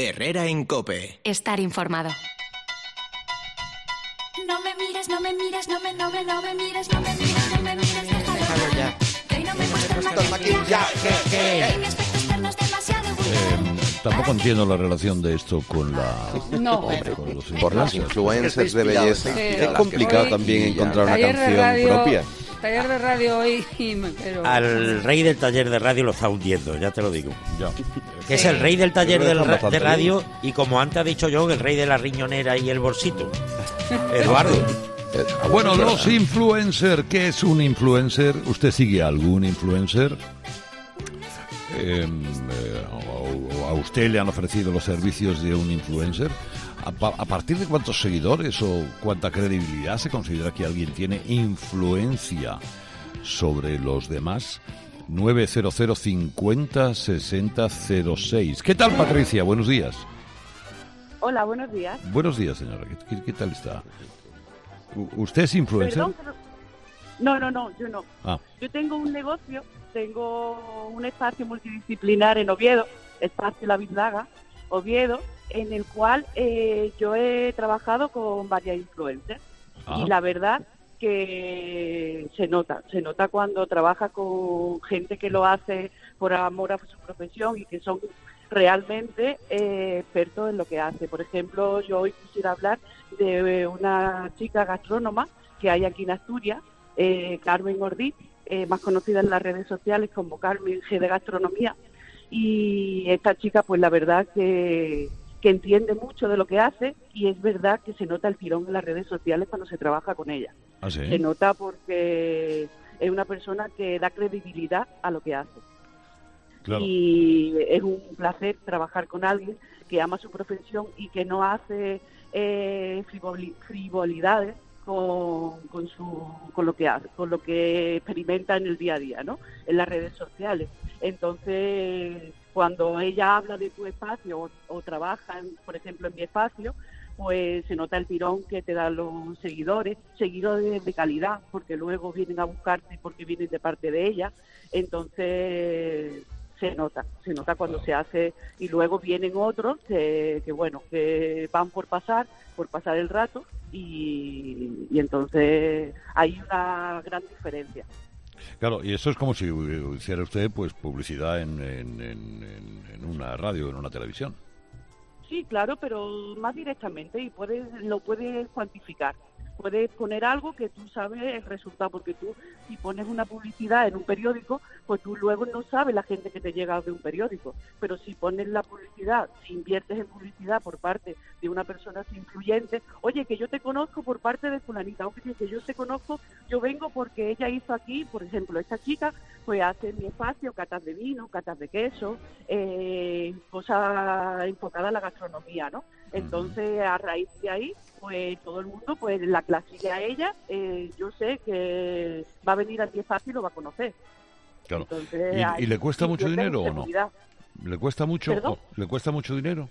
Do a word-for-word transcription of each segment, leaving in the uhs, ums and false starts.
Herrera en COPE. Estar informado. No me mires, no me mires, no me, no me, no me mires, no me mires, no me mires, déjalo ya. Que no me gusta el maquillaje, que mi aspecto externo es demasiado vulgar. Tampoco entiendo la relación de esto con la... No, hombre, con los por las influencers de belleza. Sí. Es complicado también encontrar una Taller de canción radio, propia. Taller de radio hoy, pero... Al rey del taller de radio lo está hundiendo, ya te lo digo. Ya. Que es el rey del taller Pero del está ra- bastante de radio y, como antes ha dicho yo, el rey de la riñonera y el bolsito. Eduardo. Bueno, los influencers, ¿qué es un influencer? ¿Usted sigue a algún influencer? Eh, eh, o- o ¿A usted le han ofrecido los servicios de un influencer? ¿A, pa- a partir de cuántos seguidores o cuánta credibilidad se considera que alguien tiene influencia sobre los demás? nueve cero cero cincuenta sesenta cero seis. ¿Qué tal, Patricia? Buenos días. Hola, buenos días. Buenos días, señora. ¿Qué, qué- qué tal está? U- ¿Usted es influencer? Perdón, pero- No, no, no, yo no. Ah. Yo tengo un negocio, tengo un espacio multidisciplinar en Oviedo, Espacio La Biznaga, Oviedo, en el cual eh, yo he trabajado con varias influencers. Ah. Y la verdad que se nota, se nota cuando trabaja con gente que lo hace por amor a su profesión y que son realmente eh, expertos en lo que hace. Por ejemplo, yo hoy quisiera hablar de una chica gastrónoma que hay aquí en Asturias, eh, Carmen Ordiz, eh, más conocida en las redes sociales como Carmen G de Gastronomía, y esta chica, pues la verdad que, que entiende mucho de lo que hace, y es verdad que se nota el tirón en las redes sociales cuando se trabaja con ella. ¿Ah, sí? Se nota porque es una persona que da credibilidad a lo que hace. Claro. Y es un placer trabajar con alguien que ama su profesión y que no hace eh, frivoli- frivolidades con, con, su, con lo que hace, con lo que experimenta en el día a día, ¿no? En las redes sociales. Entonces, cuando ella habla de tu espacio o, o trabaja, en, por ejemplo, en mi espacio, pues se nota el tirón que te dan los seguidores, seguidores de calidad, porque luego vienen a buscarte porque vienen de parte de ella. Entonces se nota, se nota cuando se hace, y luego vienen otros que, que bueno, que van por pasar, por pasar el rato, y, y entonces hay una gran diferencia. Claro, y eso es como si hiciera usted pues publicidad en, en, en, en- en una radio, en una televisión. Sí, claro, pero más directamente, y puedes, lo puedes cuantificar. Puedes poner algo que tú sabes el resultado, porque tú, si pones una publicidad en un periódico, pues tú luego no sabes la gente que te llega de un periódico. Pero si pones la publicidad, si inviertes en publicidad por parte de una persona así influyente, oye, que yo te conozco por parte de fulanita, o que yo te conozco, yo vengo porque ella hizo aquí, por ejemplo, esta chica, pues hace en mi espacio catas de vino, catas de queso, eh, cosas enfocadas a la gastronomía, ¿no? Entonces, a raíz de ahí, pues todo el mundo, pues la clasilla a ella, eh, yo sé que va a venir a mi espacio y lo va a conocer. Claro. Entonces, ¿Y, hay y le cuesta mucho cierta dinero o no? inseguridad. ¿Le cuesta mucho? ¿Perdón? o- ¿Le cuesta mucho dinero?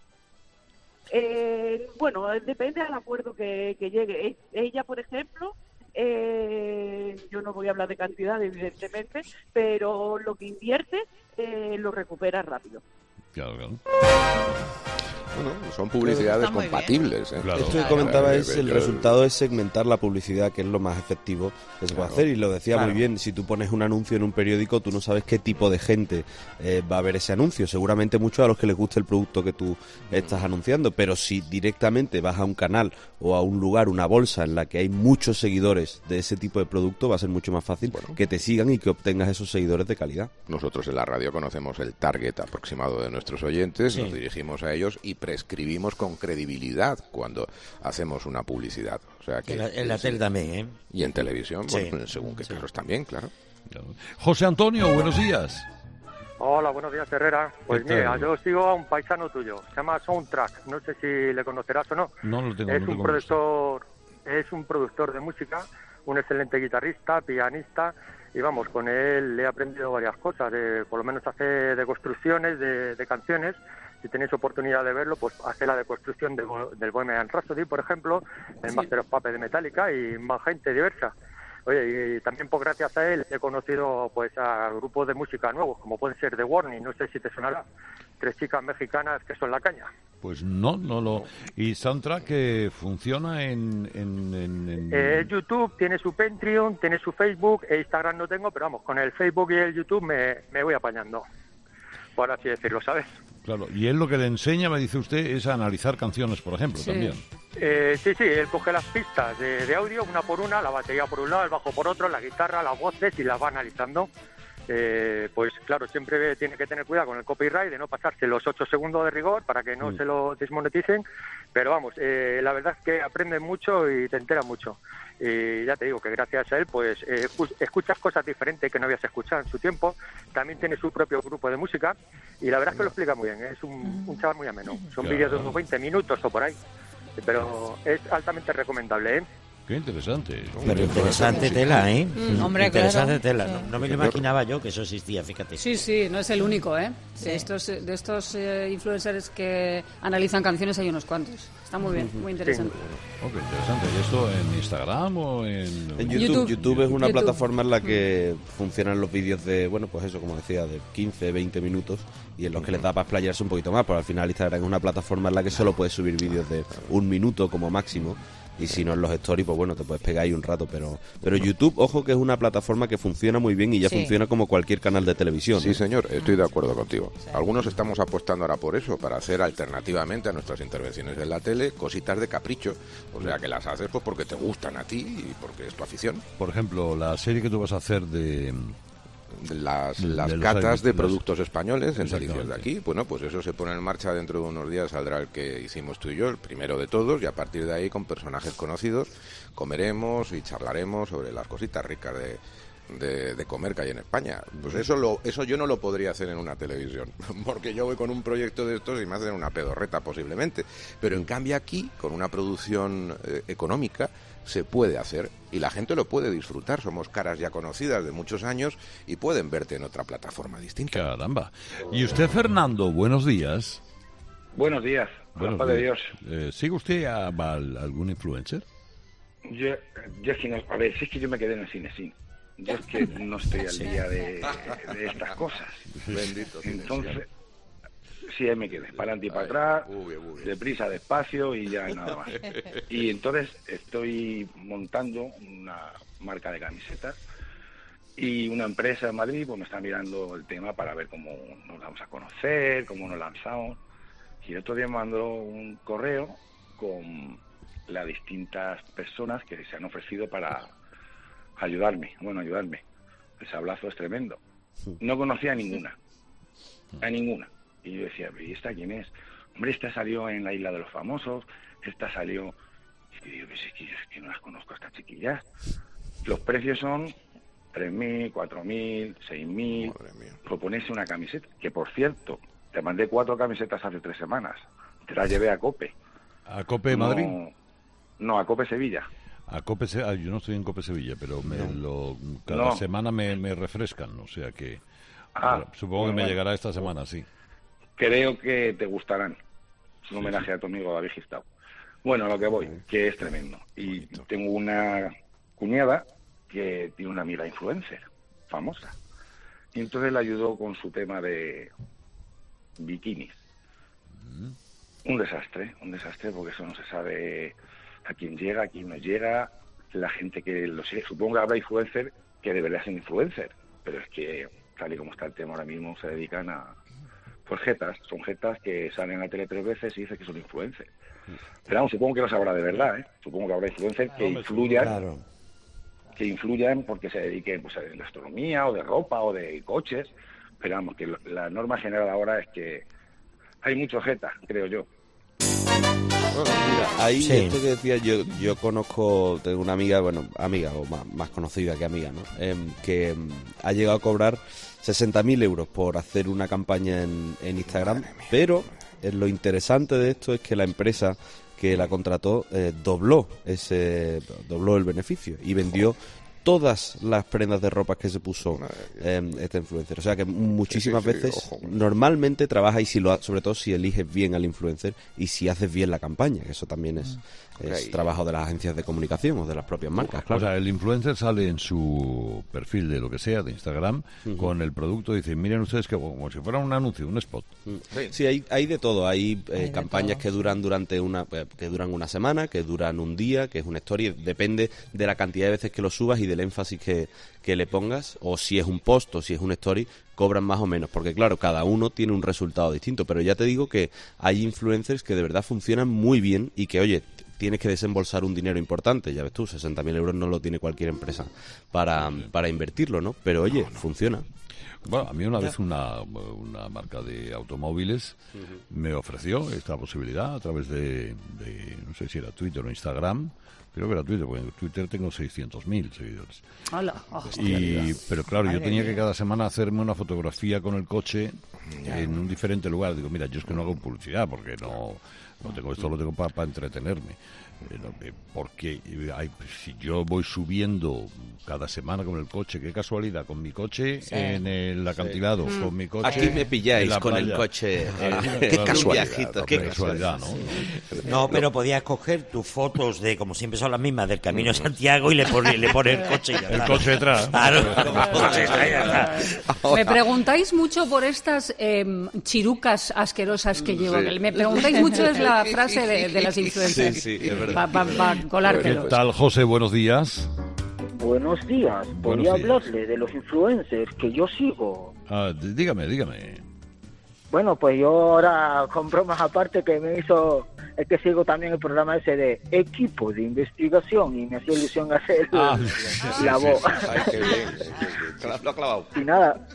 Eh, bueno, depende del acuerdo que, que llegue. E- Ella, por ejemplo, eh, yo no voy a hablar de cantidad, evidentemente, pero lo que invierte eh, lo recupera rápido. Claro, claro. Bueno, son publicidades Está muy bien. compatibles. ¿eh? Claro. Esto que comentaba Eh, es el yo- resultado de segmentar la publicidad, que es lo más efectivo que se puede Claro. hacer, y lo decía Claro. muy bien, si tú pones un anuncio en un periódico, tú no sabes qué tipo de gente eh, va a ver ese anuncio, seguramente muchos a los que les guste el producto que tú estás anunciando, pero si directamente vas a un canal o a un lugar, una bolsa en la que hay muchos seguidores de ese tipo de producto, va a ser mucho más fácil Bueno. que te sigan y que obtengas esos seguidores de calidad. Nosotros en la radio conocemos el target aproximado de nuestros oyentes, Sí. nos dirigimos a ellos y prescribimos con credibilidad cuando hacemos una publicidad. O sea que En la, en la tele también, ¿eh? y en televisión, Sí. bueno, según qué Sí. casos también, claro. claro. José Antonio, buenos días. Hola, buenos días, Herrera. Pues ¿Qué tal? mira, yo sigo a un paisano tuyo. Se llama Soundtrack. No sé si le conocerás o no. No lo tengo, es no un tengo productor, es un productor de música, un excelente guitarrista, pianista, y vamos, con él he aprendido varias cosas. De, por lo menos hace deconstrucciones de, de canciones. Si tenéis oportunidad de verlo, pues hace la deconstrucción de, Bo- del Bohemian Rhapsody, por ejemplo, el Sí. Master of Puppets de Metallica y más gente diversa. Oye, y también pues gracias a él he conocido pues a grupos de música nuevos, como pueden ser The Warning, no sé si te sonará, tres chicas mexicanas que son la caña. Pues no, no lo... ¿Y Soundtrack que funciona en...? en, en, en... Eh, YouTube tiene su Patreon, tiene su Facebook, e Instagram no tengo, pero vamos, con el Facebook y el YouTube me, me voy apañando, por así decirlo, ¿sabes? Claro, y él lo que le enseña, me dice usted, es a analizar canciones, por ejemplo, Sí. también. Eh, sí, sí, él coge las pistas de, de audio, una por una, la batería por un lado, el bajo por otro, la guitarra, las voces, y las va analizando. Eh, pues claro, siempre tiene que tener cuidado con el copyright de no pasarse los ocho segundos de rigor para que no Mm. se lo desmoneticen, pero vamos, eh, la verdad es que aprendes mucho y te enteras mucho, y ya te digo que gracias a él pues eh, escuchas cosas diferentes que no habías escuchado en su tiempo. También tiene su propio grupo de música y la verdad es que lo explica muy bien, es un, un chaval muy ameno, son Claro. vídeos de unos veinte minutos o por ahí, pero es altamente recomendable, ¿eh? Qué interesante. Pero interesante tela, ¿eh? Mm, hombre, interesante claro. tela. No, Sí. no me lo imaginaba yo que eso existía, fíjate. Sí, sí, no es el único, ¿eh? De estos, de estos eh, influencers que analizan canciones hay unos cuantos. Está muy bien, muy interesante. Oh, qué interesante. ¿Y esto en Instagram o en...? En YouTube, YouTube. YouTube, es una YouTube. plataforma en la que funcionan los vídeos de, bueno, pues eso, como decía, de quince, veinte minutos y en los que les da para explayarse un poquito más, pero al final Instagram es una plataforma en la que solo puedes subir vídeos de un minuto como máximo. Y si no en los stories, pues bueno, te puedes pegar ahí un rato, pero pero YouTube, ojo que es una plataforma que funciona muy bien y ya Sí. funciona como cualquier canal de televisión. Sí, ¿no? señor, estoy de acuerdo contigo. Algunos estamos apostando ahora por eso, para hacer alternativamente a nuestras intervenciones en la tele cositas de capricho. O sea, que las haces pues porque te gustan a ti y porque es tu afición. Por ejemplo, la serie que tú vas a hacer de... Las, De las los catas alimentos, de las- productos españoles en Exactamente. Delicias de aquí. Bueno, pues eso se pone en marcha dentro de unos días, saldrá el que hicimos tú y yo, el primero de todos, y a partir de ahí con personajes conocidos comeremos y charlaremos sobre las cositas ricas de, de, de comer que hay en España. Pues eso lo, eso yo no lo podría hacer en una televisión, porque yo voy con un proyecto de estos y me hacen una pedorreta posiblemente. Pero en cambio aquí, con una producción eh, económica, se puede hacer y la gente lo puede disfrutar. Somos caras ya conocidas de muchos años y pueden verte en otra plataforma distinta. Caramba. Y usted, Fernando, buenos días. Buenos días, Buenos papá de días. Dios. Eh, ¿Sigue usted a, a algún influencer? Yo, yo es que no, a ver, si es que yo me quedé en el cine, sí. Yo es que no estoy al día de, de estas cosas. Bendito cine, Entonces, sí, ahí me quedé, para adelante y para atrás, Uy, uy, uy. deprisa, despacio y ya nada más. Y entonces estoy montando una marca de camisetas y una empresa en Madrid pues me está mirando el tema para ver cómo nos vamos a conocer, cómo nos lanzamos. Y el otro día me mandó un correo con las distintas personas que se han ofrecido para ayudarme, bueno, ayudarme. El sablazo es tremendo. No conocía a ninguna, a ninguna. Y yo decía, ¿y esta quién es? Hombre, esta salió en la Isla de los Famosos, esta salió... Y digo, pues es que, es que no las conozco a estas chiquillas. Los precios son tres mil, cuatro mil, seis mil. Proponerse una camiseta, que por cierto, te mandé cuatro camisetas hace tres semanas. Te las llevé a Cope. ¿A Cope No- Madrid? No, a Cope Sevilla. A Cope Se- ah, yo no estoy en Cope Sevilla, pero me lo, cada No. semana me, me refrescan, o sea que... Ah, bueno, supongo que bueno, me bueno. llegará esta semana, sí. Creo que te gustarán. Es un homenaje a tu amigo David Gistau. Bueno, a lo que voy, que es tremendo. Y tengo una cuñada que tiene una amiga influencer, famosa. Y entonces le ayudó con su tema de bikinis. Un desastre, un desastre, porque eso no se sabe a quién llega, a quién no llega, la gente que lo sigue. Supongo que habrá influencer que debería ser influencer, pero es que, tal y como está el tema ahora mismo, se dedican a... Pues jetas, son jetas que salen a la tele tres veces y dicen que son influencers. Pero vamos, supongo que los habrá de verdad, ¿eh? Supongo que habrá influencers que influyan, Claro. que influyan porque se dediquen pues, a la gastronomía o de ropa o de coches. Pero vamos, que lo- la norma general ahora es que hay mucho jeta, creo yo. Mira, ahí Sí. esto que decía, yo yo conozco, tengo una amiga, bueno, amiga o más, más conocida que amiga, ¿no? Em, que em, ha llegado a cobrar sesenta mil euros por hacer una campaña en, en Instagram, pero eh, lo interesante de esto es que la empresa que la contrató eh, dobló ese dobló el beneficio y vendió todas las prendas de ropa que se puso eh, este influencer. O sea que muchísimas Sí, sí, sí, veces ojo. normalmente trabaja y si lo ha- sobre todo si eliges bien al influencer y si haces bien la campaña, que eso también es Es Okay. trabajo de las agencias de comunicación o de las propias marcas, claro. O sea, el influencer sale en su perfil de lo que sea, de Instagram, uh-huh. con el producto y dice, miren ustedes que como si fuera un anuncio, un spot. Uh-huh. Sí, hay, hay de todo. Hay, eh, hay campañas todo. que duran durante una eh, que duran una semana, que duran un día, que es una story. Depende de la cantidad de veces que lo subas y del énfasis que, que le pongas, o si es un post o si es un story, cobran más o menos, porque claro, cada uno tiene un resultado distinto, pero ya te digo que hay influencers que de verdad funcionan muy bien y que, oye, tienes que desembolsar un dinero importante, ya ves tú, sesenta mil euros no lo tiene cualquier empresa para, para invertirlo, ¿no? Pero oye, funciona. Bueno, a mí una vez una, una marca de automóviles uh-huh. me ofreció esta posibilidad a través de, de, no sé si era Twitter o Instagram, creo que era Twitter, porque en Twitter tengo seiscientos mil seguidores. Hola. Oh, y, pero claro, yo tenía que cada semana hacerme una fotografía con el coche en un diferente lugar. Digo, mira, yo es que no hago publicidad porque no, no tengo esto, lo tengo para pa entretenerme. Eh, porque hay, si yo voy subiendo cada semana con el coche, qué casualidad, con mi coche sí. en el acantilado, sí. con mi coche aquí me pilláis con playa. el coche eh, qué claro, casualidad, viajito, qué casualidad, ¿no? No, pero podías coger tus fotos de, como siempre son las mismas, del Camino de Santiago y le pones le pone el coche y ya el coche detrás. Claro, el coche está, ya está. Me preguntáis mucho por estas eh, chirucas asquerosas que llevo. Sí. Me preguntáis mucho, es la frase de, de las influencers. Sí, sí, es verdad. Pa, pa, pa colártelo. ¿Qué tal, José? Buenos días. Buenos días. Voy a hablarle de los influencers que yo sigo. Ah, dígame, dígame. Bueno, pues yo ahora, con bromas aparte, que me hizo... Es que sigo también el programa ese de equipo de investigación y me hacía ilusión hacer ah, la voz. Sí, sí. Ay, qué bien. Lo ha clavado. Y nada...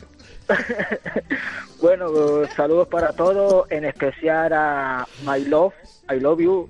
Bueno, saludos para todos, en especial a My Love, I Love You.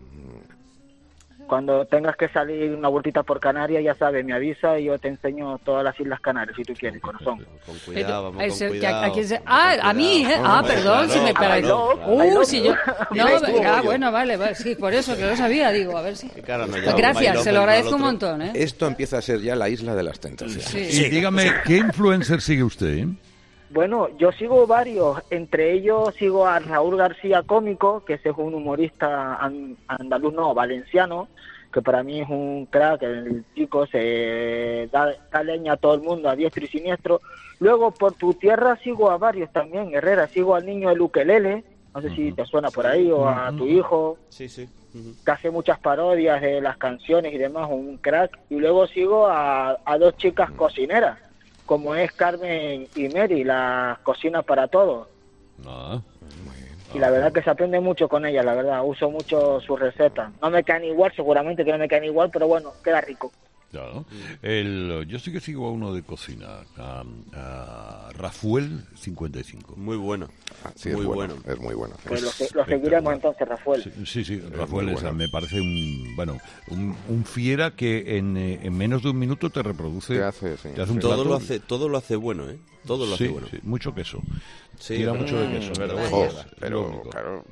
Cuando tengas que salir una vueltita por Canarias, ya sabes, me avisa y yo te enseño todas las Islas Canarias, si tú quieres, corazón. Con cuidado, vamos Ese, con cuidado. Aquí se... Ah, a mí, ¿eh? Ah, perdón, si me paráis. Uh, si yo... No, ah, bueno, vale, vale, sí, por eso, que lo sabía, digo, a ver si... Gracias, se lo agradezco un montón, ¿eh? Esto empieza a ser ya la isla de las tentaciones. Sí. Y dígame, ¿qué influencer sigue usted, eh? Bueno, yo sigo varios, entre ellos sigo a Raúl García Cómico, que ese es un humorista andaluz, no, valenciano, que para mí es un crack, el chico se da, da leña a todo el mundo, a diestro y siniestro. Luego, por tu tierra sigo a varios también, Herrera, sigo al niño del ukelele, no sé uh-huh. si te suena por ahí, o a tu hijo, sí, sí. Uh-huh. que hace muchas parodias de las canciones y demás, un crack. Y luego sigo a, a dos chicas uh-huh. cocineras, como es Carmen y Mary, las cocinas para todos. Ah, y la verdad que se aprende mucho con ellas, la verdad, uso mucho sus recetas. No me caen igual, seguramente que no me caen igual, pero bueno, queda rico. Claro. El, yo sí que sigo a uno de cocina, a, a Rafael cincuenta y cinco. Muy bueno. Ah, sí, muy es bueno, bueno. Es muy bueno. Pues lo, lo seguiremos entonces, Rafael. Sí, sí, sí es Rafael es, bueno. me parece un bueno un, un fiera que en, en menos de un minuto te reproduce. Te hace, sí. te hace un todo plato. lo hace, todo lo hace bueno, ¿eh? Todo lo sí, hace bueno. Sí, mucho queso. Sí, Tira pero, mucho de queso, pero, ¿verdad? Oh, Es pero, único. claro.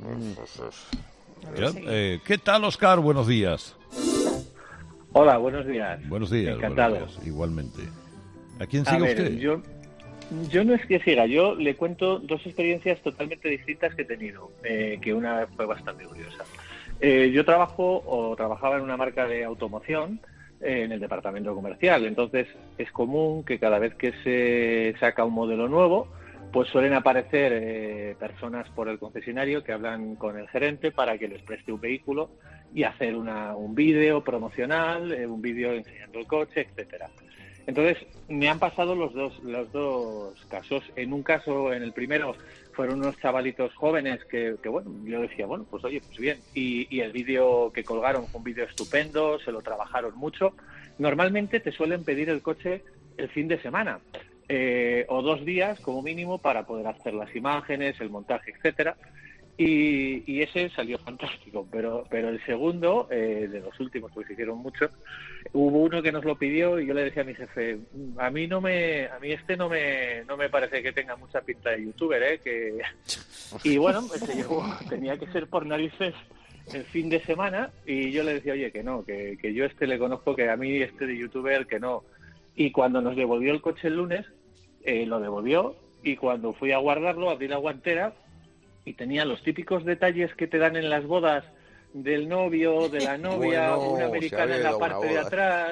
¿Ya? Eh, ¿Qué tal, Oscar? Buenos días. Hola, buenos días. Buenos días. Encantado. Buenos días, igualmente. ¿A quién A sigue ver, usted? Yo, yo no es que siga, yo le cuento dos experiencias totalmente distintas que he tenido, eh, que una fue bastante curiosa. Eh, yo trabajo o trabajaba en una marca de automoción eh, en el departamento comercial, entonces es común que cada vez que se saca un modelo nuevo, pues suelen aparecer eh, personas por el concesionario que hablan con el gerente para que les preste un vehículo y hacer una, un vídeo promocional, eh, un vídeo enseñando el coche, etcétera. Entonces, me han pasado los dos los dos casos. En un caso, en el primero, fueron unos chavalitos jóvenes que, que bueno, yo decía, bueno, pues oye, pues bien. Y, y el vídeo que colgaron fue un vídeo estupendo, se lo trabajaron mucho. Normalmente te suelen pedir el coche el fin de semana, eh, o dos días como mínimo para poder hacer las imágenes, el montaje, etcétera. Y, y ese salió fantástico, pero pero el segundo, eh, de los últimos, porque se hicieron muchos, hubo uno que nos lo pidió y yo le decía a mi jefe, a mí no me, a mí este no me, no me parece que tenga mucha pinta de youtuber, eh, que y bueno, se llevó, tenía que ser por narices el fin de semana y yo le decía, oye, que no, que, que yo este le conozco, que a mí este de youtuber, que no. Y cuando nos devolvió el coche el lunes, eh, lo devolvió y cuando fui a guardarlo, abrí la guantera y tenía los típicos detalles que te dan en las bodas del novio, de la novia, Bueno, una americana en la una parte de boda. atrás.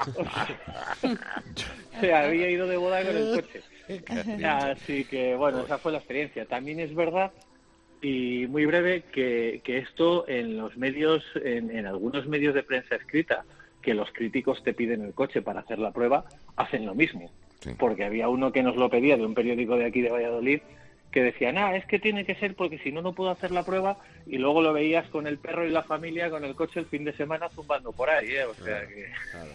Se había ido de boda con el coche. Así que, bueno, esa fue la experiencia. También es verdad, y muy breve, que, que esto en los medios, en, en algunos medios de prensa escrita, que los críticos te piden el coche para hacer la prueba, hacen lo mismo. Sí. Porque había uno que nos lo pedía de un periódico de aquí de Valladolid, que decía, nah, es que tiene que ser porque si no, no puedo hacer la prueba, y luego lo veías con el perro y la familia con el coche el fin de semana zumbando por ahí, ¿eh? O sea que...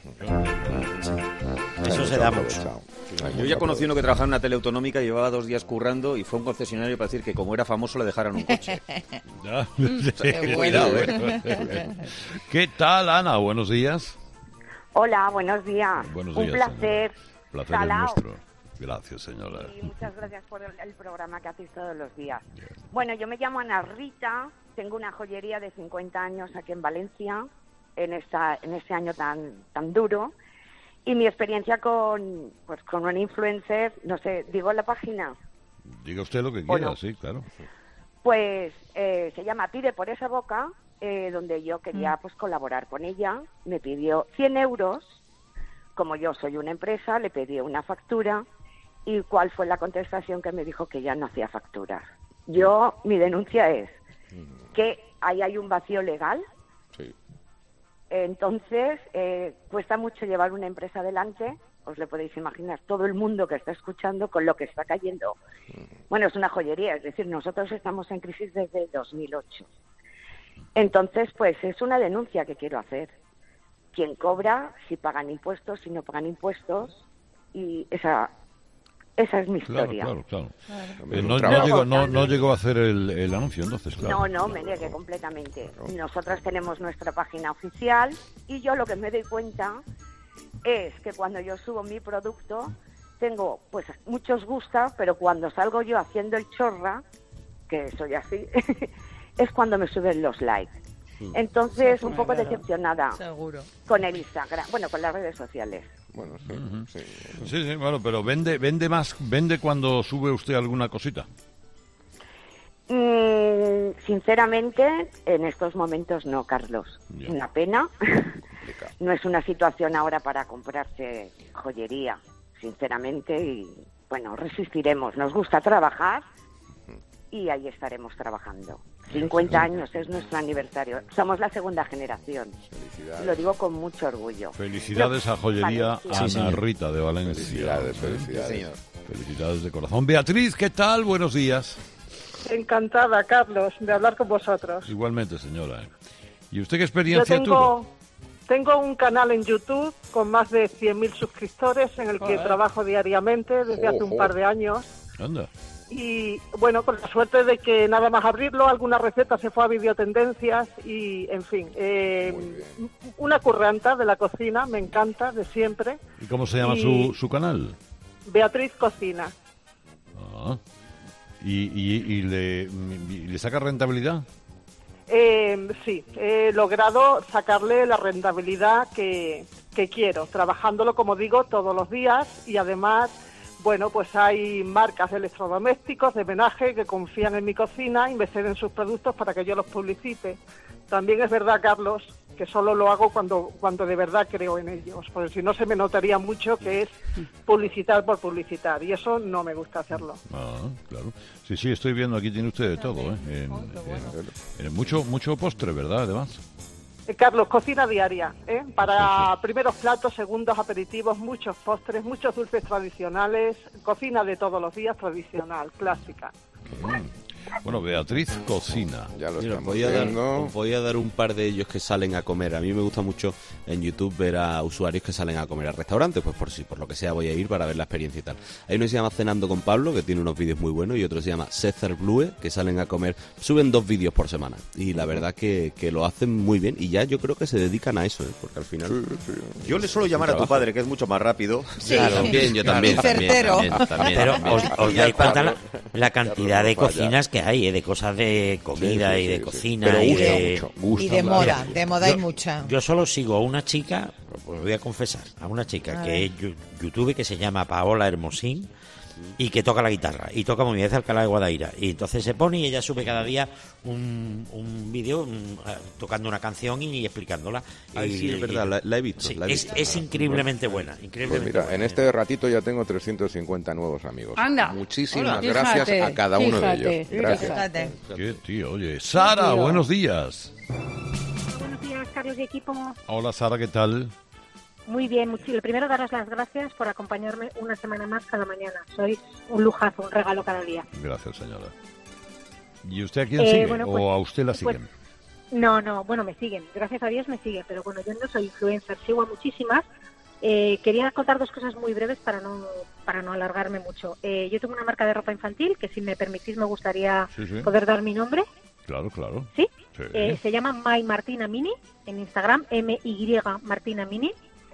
Eso se da mucho. Yo ya conocí uno que trabajaba en una teleautonómica, llevaba dos días currando y fue a un concesionario para decir que como era famoso le dejaran un coche. Cuidado, ¿eh? ¿Qué tal, Ana? Buenos días. Hola, buenos días. Buenos un días, placer. Señora. Placer es nuestro. Gracias, señora. Y muchas gracias por el, el programa que hacéis todos los días. Bueno, yo me llamo Ana Rita, tengo una joyería de cincuenta años aquí en Valencia, en esta, en este año tan, tan duro. Y mi experiencia con, pues, con un influencer, no sé, ¿digo la página? Diga usted lo que quiera, no? Sí, claro. Pues eh, se llama Pide por esa boca, eh, donde yo quería pues colaborar con ella. Me pidió cien euros, como yo soy una empresa, le pedí una factura. ¿Y cuál fue la contestación? Que me dijo que ya no hacía facturas. Yo, mi denuncia es que ahí hay un vacío legal. Sí. Entonces, eh, cuesta mucho llevar una empresa adelante. Os le podéis imaginar, todo el mundo que está escuchando con lo que está cayendo. Bueno, es una joyería, es decir, nosotros estamos en crisis desde dos mil ocho. Entonces, pues es una denuncia que quiero hacer. ¿Quién cobra? Si pagan impuestos, si no pagan impuestos. Y esa... Esa es mi historia. Claro, claro, claro. Eh, no, no, llegó, no, no llegó a hacer el, el anuncio, entonces, claro. No, no, me negué completamente. Nosotras tenemos nuestra página oficial y yo lo que me doy cuenta es que cuando yo subo mi producto, tengo, pues, muchos gusta, pero cuando salgo yo haciendo el chorra, que soy así, es cuando me suben los likes. Entonces, un poco decepcionada Seguro. con el Instagram, bueno, con las redes sociales. Bueno, sí, uh-huh. sí. Sí, sí, bueno, pero vende vende más, vende cuando sube usted alguna cosita. Mm, sinceramente, en estos momentos no, Carlos. Yeah. Una pena. No es una situación ahora para comprarse joyería, sinceramente, y bueno, resistiremos. Nos gusta trabajar y ahí estaremos trabajando. cincuenta años es nuestro aniversario. Somos la segunda generación. Lo digo con mucho orgullo. Felicidades Lo... a Joyería Valencia. Ana Rita de Valencia. Felicidades, felicidades. Sí, felicidades de corazón. Beatriz, ¿qué tal? Buenos días. Encantada, Carlos, de hablar con vosotros. Igualmente, señora. ¿Y usted qué experiencia Yo tengo, tuvo? Tengo un canal en YouTube con más de cien mil suscriptores en el que oh, trabajo diariamente desde oh, hace un oh. par de años. Anda. Y bueno, con la suerte de que nada más abrirlo, alguna receta se fue a videotendencias y, en fin, eh, una curranta de la cocina, me encanta, de siempre. ¿Y cómo se llama y... su, su canal? Beatriz Cocina. Ah. ¿Y, y, y, le, y le saca rentabilidad? Eh, sí, he logrado sacarle la rentabilidad que, que quiero, trabajándolo, como digo, todos los días y además... Bueno, pues hay marcas de electrodomésticos, de menaje, que confían en mi cocina y me ceden sus productos para que yo los publicite. También es verdad, Carlos, que solo lo hago cuando cuando de verdad creo en ellos, porque si no se me notaría mucho que es publicitar por publicitar, y eso no me gusta hacerlo. Ah, claro. Sí, sí, estoy viendo, aquí tiene usted de todo, ¿eh? En, oh, bueno. en, en mucho, mucho postre, ¿verdad, además? Carlos, cocina diaria, ¿eh? Para sí, sí. primeros platos, segundos aperitivos, muchos postres, muchos dulces tradicionales, cocina de todos los días tradicional, clásica. Mm. Bueno, Beatriz Cocina. Ya lo Mira, voy a, dar, voy a dar un par de ellos que salen a comer. A mí me gusta mucho en YouTube ver a usuarios que salen a comer a restaurantes, pues por si por lo que sea voy a ir para ver la experiencia y tal. Hay uno que se llama Cenando con Pablo, que tiene unos vídeos muy buenos, y otro se llama César Blue, que salen a comer, suben dos vídeos por semana. Y la verdad que, que lo hacen muy bien, y ya yo creo que se dedican a eso, ¿eh? Porque al final... Sí, sí. Yo le suelo llamar a tu padre, que es mucho más rápido. Sí, claro, también, yo también. Claro. también, también, también Pero también. os, os dais cuenta la, la cantidad de cocinas que hay, ¿eh? De cosas de comida sí, sí, y de sí, cocina sí. y gusta de mucho, gusta y de mucho. moda, de moda yo, hay mucha. Yo solo sigo a una chica, pues voy a confesar, a una chica a que ver. es YouTube, que se llama Paola Hermosín, y que toca la guitarra y toca muy bien, es de Alcalá de Guadaira, y entonces se pone y ella sube cada día un, un vídeo un, uh, tocando una canción y explicándola. Ay, y, sí, es verdad, y, la, la he visto, sí, la he es, visto. es increíblemente buena, increíblemente Pues mira, buena. en este ratito ya tengo trescientos cincuenta nuevos amigos. Anda. Muchísimas Hola. gracias Fíjate, a cada uno fíjate, de ellos. Gracias. fíjate. Qué tío, oye. Sara, tío. buenos días. Buenos días, Carlos y equipo. Hola, Sara, ¿qué tal? Muy bien, mucho. Lo primero, daros las gracias por acompañarme una semana más cada mañana. Sois un lujazo, un regalo cada día. Gracias, señora. ¿Y usted a quién Eh, sigue? bueno, pues- ¿O a usted la pues- siguen? No, no, bueno, me siguen. Gracias a Dios me siguen, pero bueno, yo no soy influencer, sigo a muchísimas. Eh, quería contar dos cosas muy breves para no para no alargarme mucho. Eh, yo tengo una marca de ropa infantil que, si me permitís, me gustaría Sí, sí. poder dar mi nombre. Claro, claro. ¿Sí? Sí. Eh, se llama My Martina Mini en Instagram, M Y Martina Mini.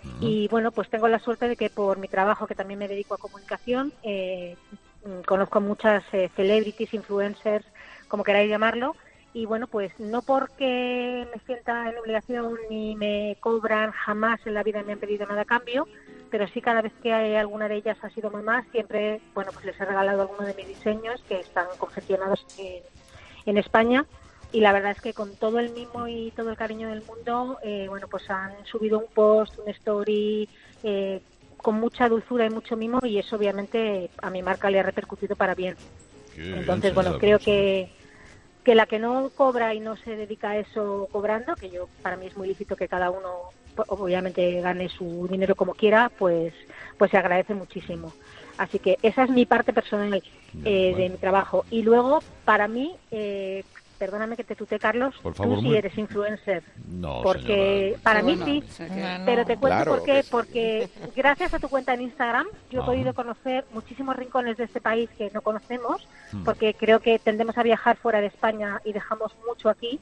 Y bueno, pues tengo la suerte de que por mi trabajo, que también me dedico a comunicación, eh, mm, conozco muchas eh, celebrities, influencers, como queráis llamarlo. Y bueno, pues no porque me sienta en obligación ni me cobran, jamás en la vida me han pedido nada a cambio, pero sí cada vez que hay alguna de ellas ha sido mamá, siempre, bueno, pues les he regalado alguno de mis diseños que están confeccionados en, en España. Y la verdad es que con todo el mimo y todo el cariño del mundo, eh, bueno, pues han subido un post, un story, eh, con mucha dulzura y mucho mimo, y eso obviamente a mi marca le ha repercutido para bien. Qué Entonces, bien, bueno, señora, creo pues, que, que la que no cobra y no se dedica a eso cobrando, que yo para mí es muy lícito que cada uno pues, obviamente gane su dinero como quiera, pues, pues se agradece muchísimo. Así que esa es mi parte personal eh, de mi trabajo. Y luego, para mí... Eh, perdóname que te tutee, Carlos, Por favor, tú sí muy- eres influencer. No, Porque señora. para Sí, mí bueno, sí, o sea que- pero te cuento Claro por qué. que sí. Porque gracias a tu cuenta en Instagram yo he Ah. podido conocer muchísimos rincones de este país que no conocemos, Hmm. porque creo que tendemos a viajar fuera de España y dejamos mucho aquí.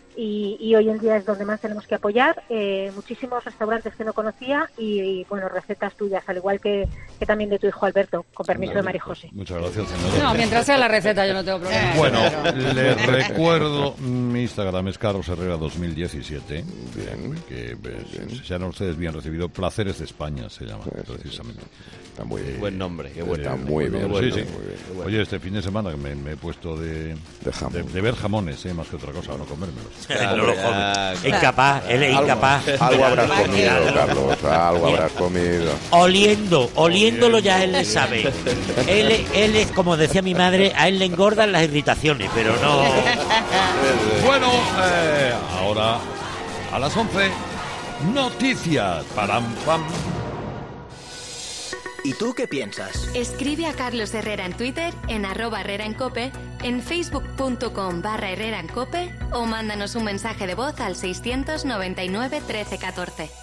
Y, y hoy en día es donde más tenemos que apoyar. Eh, muchísimos restaurantes que no conocía y, y, bueno, recetas tuyas, al igual que, que también de tu hijo Alberto, con permiso de María José. Muchas gracias, señora. No, mientras sea la receta yo no tengo problema. Bueno, Pero- le recuerdo, mi Instagram es Carlos Herrera dos mil diecisiete. Bien. Que eh, sean ustedes bien recibidos. Placeres de España se llama, precisamente. Está muy bien. Buen nombre, qué buen Está nombre. muy bien. Sí, está sí. muy bien. Oye, este fin de semana que me, me he puesto de, De jamón. de, de ver jamones, eh, más que otra cosa, no comérmelos. No lo come. Ah, Es incapaz, él es Algo- incapaz. Algo habrás Claro. comido, Carlos. Algo habrás comido. Oliendo, oliéndolo ya él le sabe. Él, él es, como decía mi madre, a él le engordan las irritaciones, pero no... Bueno, eh, ahora a las once, noticias. Param, pam. ¿Y tú qué piensas? Escribe a Carlos Herrera en Twitter, en arroba Herrera en Cope, en facebook.com barra Herrera en Cope o mándanos un mensaje de voz al seiscientos noventa y nueve trece catorce.